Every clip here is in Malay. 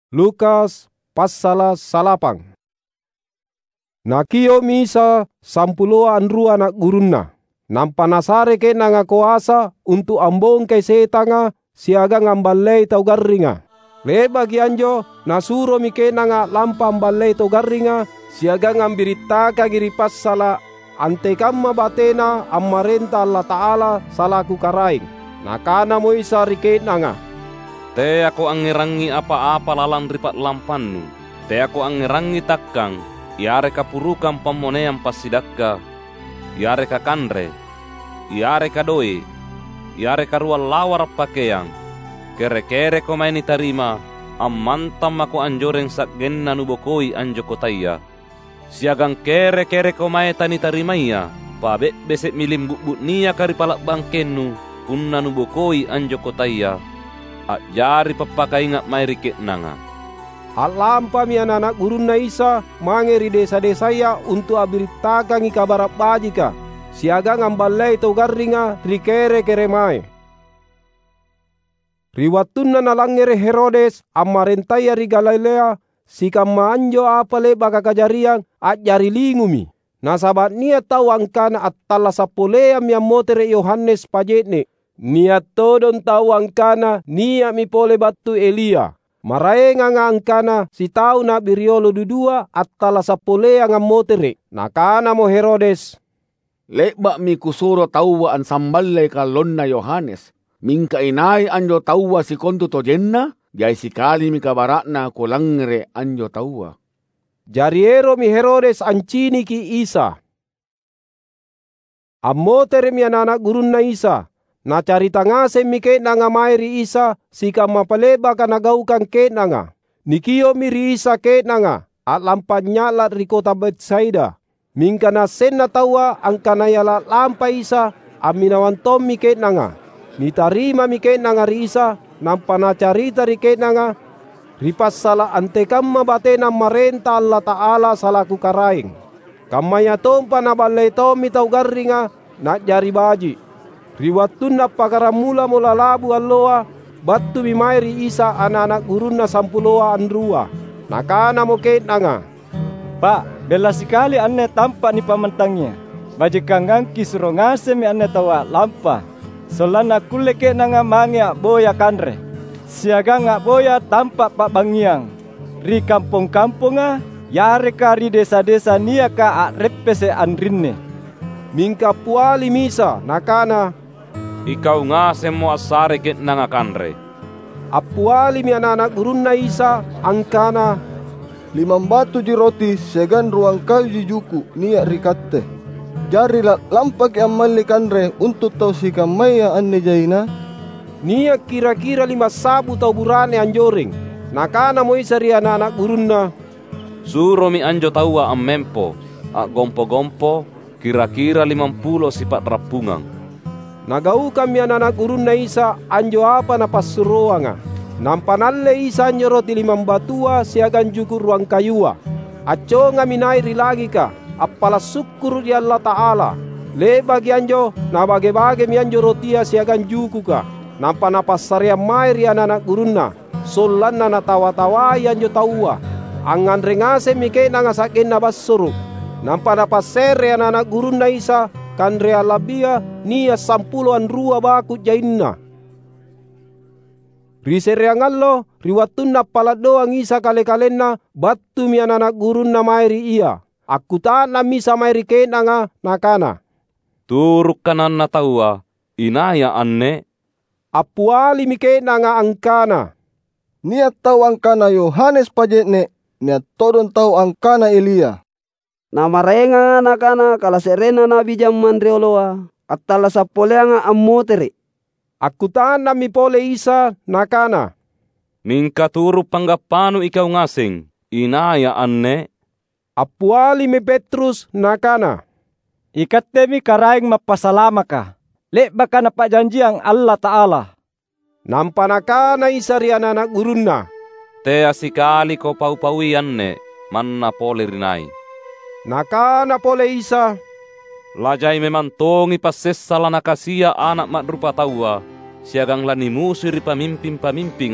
Lukas pasal salapang. Nakio misa 10 anak gurunna. Nampa nasare kena nga kuasa untuk ambong kay setanga siaga ngamballei tau garringa. Le bagi anjo nasuro mi kena nga lampa amballei tau garringa siaga ngambirita giri pasala ante kamma batena ammarenta Allah Ta'ala salaku karaing. Nakana mo isa rikena nga. Te ako angirangi apa-apa lalang ripat lampannu. Te ako angirangi takkang, iare kapurukan pamonean pasidakka, iare ka kanre, iare ka doe, iare ka rual lawar pakeyang. Kere-kere ko may nitarima, ammantam ako anjoreng sakgenna nubokoi anjo kotaya. Siagang kere-kere ko may tanitarimaya, pabe besek milim bukbut niya karipalak bangkennu, kunna nubokoi anjo kotaya. At jari papakaingat may rikit na nga. At lampa mi anak gurun na isa mangeri desa-desaya untuk abiritakan ikabarap bajika. Siaga ngambalay to garringa rikere keremai. Riwatun na nalangere Herodes amarentaya ri Galilea sikam maanjo apale baka kajariang at jari lingumi. Nasabat niya tau angkana at tala sapolea miamotere Yohanes pajetne. Niat todon tau angkana niat mi pole batu Elia. Maraenga nga angkana si tau na biriolo dudua at tala sapolea ngamotere. Nakana mo Herodes. Lekba mi kusuro tauwa an samballe kalon na Yohanes. Mingka inay anjo tauwa si konto to jenna. Jai sikali mi kabarakna kulangre anjo tauwa. Jariero mi Herodes ancini ki Isa. Amotere mi anak gurun na Isa. Na carita nga se mi kena nga mairi Isa sika mapaleba ka nagaukan kena nga. Nikio mi ri Isa kena nga at lampan nyala ri kota Betsaida. Mingka na sen na tawa ang kanayala lampa Isa aminawan tom mi kena nga. Nitarima mi kena nga ri Isa nampa na carita ri kena nga. Ripas sala ante kamma batena marenta Allah Ta'ala salaku karaing. Kamaya tompa na balay tom mi tau garringa na jari baji. Riwatun na pakaramula mula labu alloa, batu mi mairi Isa anak gurun na 10 andrua. Nakana mo kena nga. Pak, bela sekali anne tampak ni pamantangnya. Bajikang ngangki suruh ngase mi anne tawa lampa. Solana kule kena nga mangya boya kanre. Siaga nga boya tampak pak bangiang. Ri kampung-kampunga, yare ka ri desa-desa nia ka repese andrinne. Mingka puali misa nakana. Ikaw nga semo asare ket na nga kanre. Apuali mi anak gurun na Isa angkana. 5 batu di roti segan ruang kayu di juku niya rikatte. Jari lampak yang mali kanre untuk tau sikam maya anne jaina. Niya kira-kira 5 sabu tau burane anjoring. Nakana mo Isa ri anak gurun na. Suro mi anjo tawa am mempo, ak gompo-gompo, kira-kira 50 sipat rapungang. Nagau kami anak gurun na Isa anjo apa na pasuroa nga. Nampanalle Isa anjo roti 5 batua siagan jukur ruang kayua. Aco nga minay rilagi ka, apala syukur di Allah Ta'ala. Le bagi anjo, na bage-bage mi anjo rotia siagan juku ka. Nampa pasarya may ri anak gurun na. Solan na natawa-tawai anjo tawa. Angan rengase mi kena nga sakin na basuru. Nampa pasere anak gurun na Isa. Kanre alabia niya 10 andrua baku jainna. Risereangallo riwatun na palado ang Isa kale-kalenna batu mi anak gurun na mairi iya. Aku na misa mairi kena nga nakana. Turuk kanan na tawa, inaya anne. Apuali mi kena nga angkana. Niat tau angkana Yohanes pajetne, niat todon tau angkana Elia. Namarenga nakana kala serena nabi jamman reoloa atala sapolea nga ammotere. Aku na mi pole Isa nakana. Mingka turu panggapano ikaw ngasing, inaya anne. Apuali mi Petrus nakana. Ikatte mi karaing mapasalama ka. Le baka napajanji ang Allah Ta'ala. Nampa nakana Isa ri anak gurun na. Te asikali ko pau-pawi anne, manna pole rinay. Nakana pole Isa. Lajay memantongi pasesala nakasiya anak madrupa tawa, siagang lani musuh ri pamimpin-pamimpinga,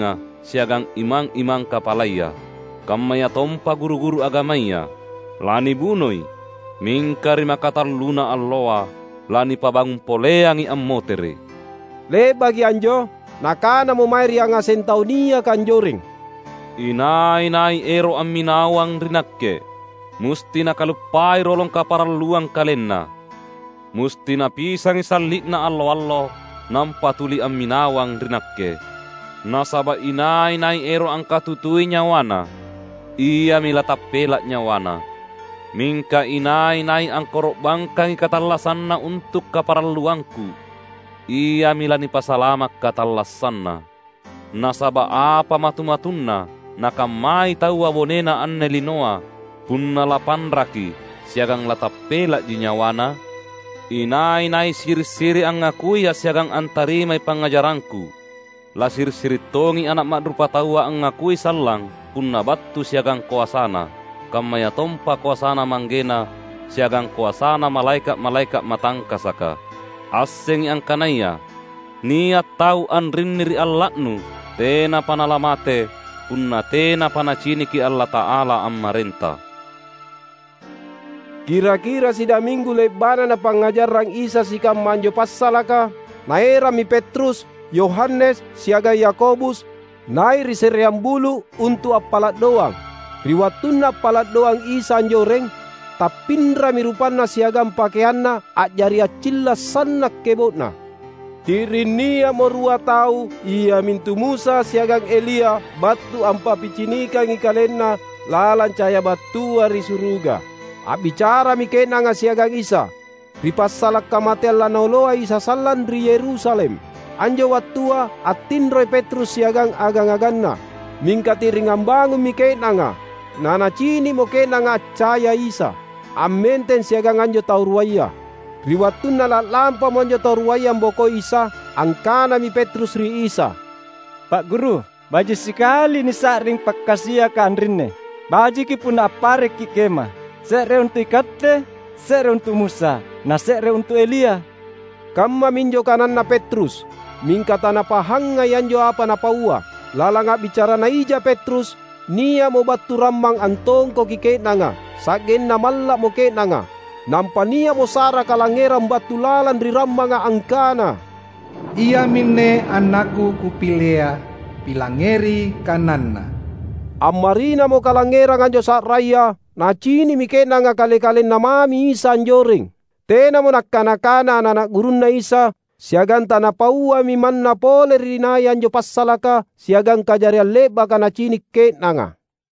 siagang imang-imang kapalaya, kammaya tompa guru-guru agamaya, lani bunoi, mingkari makatarluna alloa, lani pabangun poleangi ammotere. Le bagi anjo, nakana mo mairi ang asentaunia kanjoring. Inai-nai ero amminawang rinakke, musti nakalupai rolong kaparalluang kalenna. Musti napisang isalit na allo-allo, nampatuli amminawang rinakke. Nasaba inai-nai ero ang katutui nyawana, iya milatapelak nyawana. Mingka inai-nai ang korok bangkang ikatallasanna untuk kaparalluangku, iya milani pasalamak katallasanna. Nasaba apa matu-matunna, nakamai tawa bonena anne linoa, punna lapan raki, siagang latapelak jinyawana. Inai-nai siri-siri ang ngakui ya siagang antarimai pangajaranku. La siri-siri tongi anak madrupa tawa ang ngakui sallang, punna battu siagang kuasana. Kammaya tompa kuasana manggena, siagang kuasana malaikat-malaikat matangkasaka. Aseng ang kanaya, niat tau an rinniri allatnu, tena panalamate, punna tena panaciniki Allah Ta'ala ammarenta. Kira-kira sida minggu lebana na pangajarang Isa sikam manjo passalaka, naera mi Petrus, Yohanes, siaga Yakobus, nairi seriam bulu untuk apalat doang. Riwatuna apalat doang Isa anjoreng, tapindra mirupanna siagam pakaianna, ajari acilla sannak kebotna. Tirinia morua tau, ia mintu Musa siagang Elia, batu ampa picinika ngikalenna, lalan cahaya batua risuruga. Abicara mikena nga siagang Isa, ripassalak kamatian lanoloa Isa salan ri Yerusalem. Anjo watua atindroy Petrus siagang agang-aganna, mingkati ringambangun mikena nga, nanacini mo kena nga caya Isa, amenten siagang anjo tauruaya. Riwatun na lampa mo anjo tauruaya mboko Isa, angkana mi Petrus ri Isa. Pak Guru, baji sekali ni saring pakkasia ka andrinne, baji ki puna apare ki kema. Sere untuk ikatte, sere untuk Musa, na sere untuk Elia. Kamma minjo kanan na Petrus, mingkata na pahanga yanjo apa na paua. Lalanga bicara na ija Petrus, niya mo batu ramang antong ko kikena nga, sagen na malla mo kena nga. Nampa niya mo sara kalangeram batu lalan ri ramanga angkana. Ia minne anakku kupilea, pilangeri kananna. Amarina mo kalangerang anjo saat raya, nacini mikena nga kale-kalen na mami Isa anjoring. Tena mo nakana-kana anak gurun na Isa, siagang tanah paua mi manna pole rinaya anjo passalaka, siagang kajarian leba ka nacini kena nga.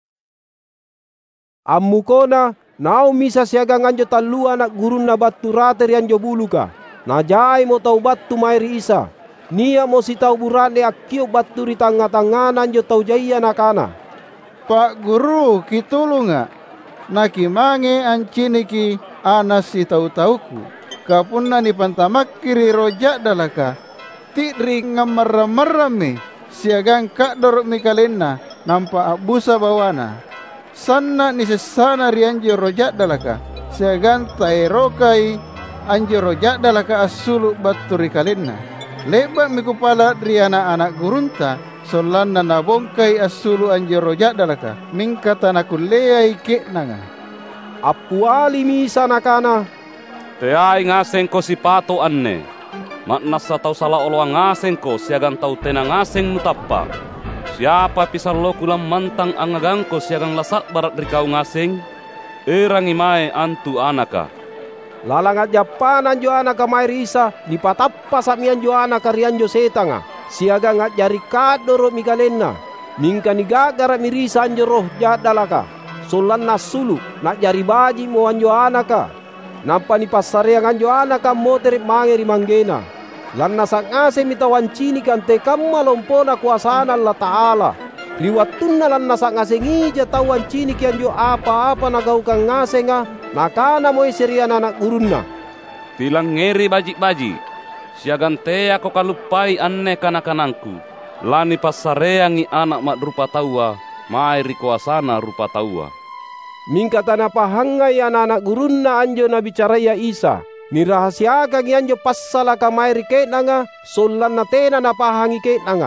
Ammukona, nao misa siagang anjo talua anak gurun na batu rateri anjo buluka. Najai mo tau batu mairi Isa. Nia mo si tau burane akio batu di tangga-tangan anjo tau jaya nakana. Pak Guru, kitulung nga. Nakimange anciniki anas si tau-tauku. Kapunna ni pantamak kiri rojak dalaka. Tidri ngamarram-marrame. Siagang kak dorok mi kalenna. Nampak abusa bawana. Sanna ni sesana ri anjo rojak dalaka. Siagang tairokai anjo rojak dalaka asulu batu ri kalenna. Lebat mi kupala ri anak-anak gurunta. Solan na nabongkai asulu anjo rojak dalaka. Mingkata nakuleai kek nanga. Apuali misa nakana. Teai ngaseng ko si pato anne. Maknasa tau salah oloang ngaseng ko siagang tau tena ngaseng mutapa. Siapa pisarlo kulang mantang angagang ko siagang lasat barat dari kau ngaseng. Erang imae antu anaka. Lalangat japan anjo anaka mairi Isa, dipatappa sami anjo anaka rianjo setanga. Siaga ngat jari kadoro mikalena, mingka ni gagara mirisa anjo roh jadalaka. Solan nasulu nak jari baji mo anjo anaka. Nampa ni pasarea anjo anaka motere mangeri manggena. Lan nasak ngase mitawan cini kante kamma lompona kuasana Allah Ta'ala. Liwatun lan nasak ngase ngija tawan cini kianjo apa-apa nagau kang ngase nga, nakana mo iserian anak gurunna. Tilang ngeri baji-baji. Siagante ako kalupai anne kanakanangku. Lani pasareangi anak mak rupa taua, mairi kuasana rupa taua. Mingka tanah pahangai anak-anak gurunna anjo na bicaraya Isa. Nirahasiakan anjo passalaka mairi kenanga, solan na tena na pahangi kenanga.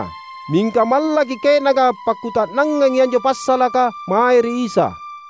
Mingka mallaki kenaga pakutat nangang yanjo passalaka maeri Isa.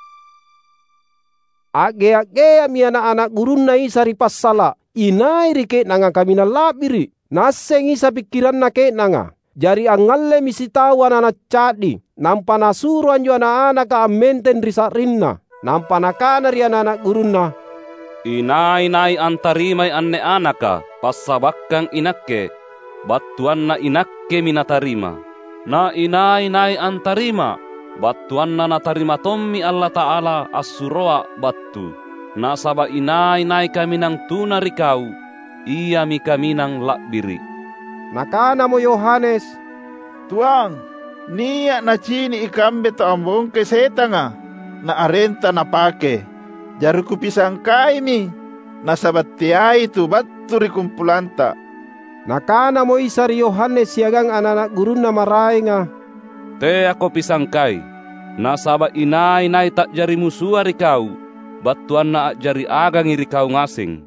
Age-agea mi anak-anak gurunna Isa ri passala, inairi kenanga kami na labiri. Naseng Isa pikiranna kenanga. Jari angalle misi tau anak-anak cadi, nampa nasuru anjo anak-anak ka amenten ri sakrinna. Nampa nakana ri anak-anak gurunna, Inai-nai antarimai anne anaka, passabakkang inakke, battuanna inakke minatarima. Na inai-nai antarima, battuanna natarima tommi Allah Ta'ala assuroa battu. Na saba inai-nai kaminang tuna rikau, iya mi kaminang lakbiri. nakana mo Yohanes, Tuang, niya na chini ikambe to ambong kesetanga, na arenta na pake. Jaruku pisang kaimi, nasabatiay tu baturi kumpulanta. nakana mo Isa ri Yohanes siagang anak-anak gurunna maray nga, Te ako pisangkay, nasaba inai-nai tak jari musuha rikau, battuan na jari agang irikau ngasing.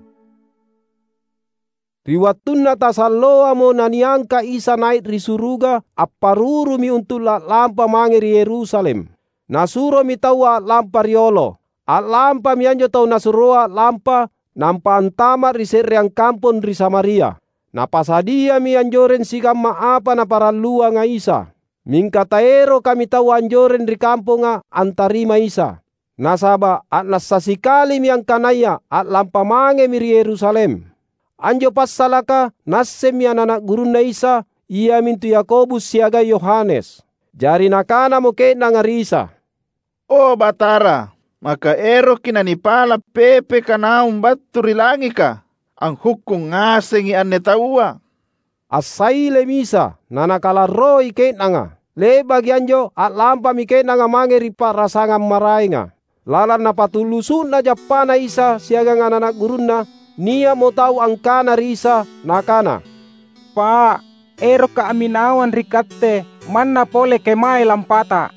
Riwattunna tasalloa mo naniangka Isa naik ri suruga, apparuru mi untuk lampa mange ri Yerusalem. Nasuro mi tau lampa riolo. Lampa mi anjo tau nasuroa lampa, nampa antamat ri sereang kampon ri Samaria. Napasadia mi anjoren sikam maapa na parallua nga Isa. Mingka taero kami tau anjoren ri kamponga antarima Isa. Nasaba at nasasikali mi ang kanaya at lampa mange mi ri Yerusalem. Anjo passalaka nassem mi anak gurunna Isa, ia mintu Yakobus siaga Yohanes. Jari nakana mo kenanga ri Isa, O Batara, maka ero kinanipala pepe kanaum baturi langi ka, ang hukum ngasengi anne taua. asaile misa nanakalaro kenanga. Le bagi anjo at lampa mi kenanga mange ri parasangan marainga. Lalan napatulusun na Japana Isa siagang anak gurunna, niya mo tau angkana ri Isa nakana, Pa, ero ka aminawan rikatte, manna pole kemai lampata.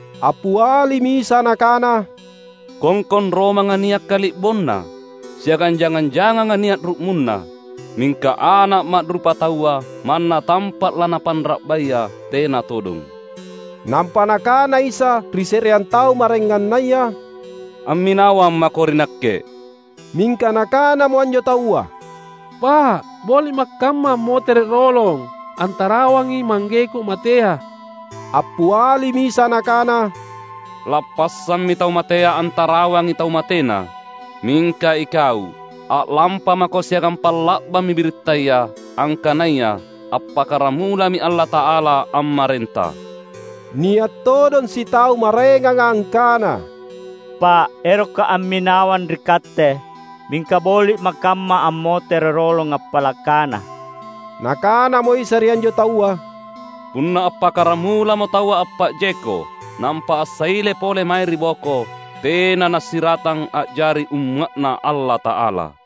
apuali misa nakana, Kongkon Roma nga niyak kalibonna, siakan jangan-jangan nga niat rukmunna, mingka anak mat rupa tawa, manna tampat lana panrakbaya, tena todong. nampa nakana Isa ri serean tau marengan naya, Amminawam makorinakke, mingka nakana mo anjo taua, Pa, boli makamma mo tere rolong, antarawangi manggeku matea. apuali misa nakana, Lapassan mi tau matea antarawang itau matena, mingka ikau, at lampa mako siakan palakba mi biritaya, angkanaya, appakaramula mi Allah Ta'ala ammarenta. niat todon si tau marenga nga angkana. Pa, ero ka aminawan rikatte, mingka boli makamma ammo tererolo nga palakana. Nakana mo Isa ri anjo taua, Punna appakaramula mo tawa appa jeko, nampa asaile pole mai riboko, tena nasiratang ajari umatna Allah Ta'ala.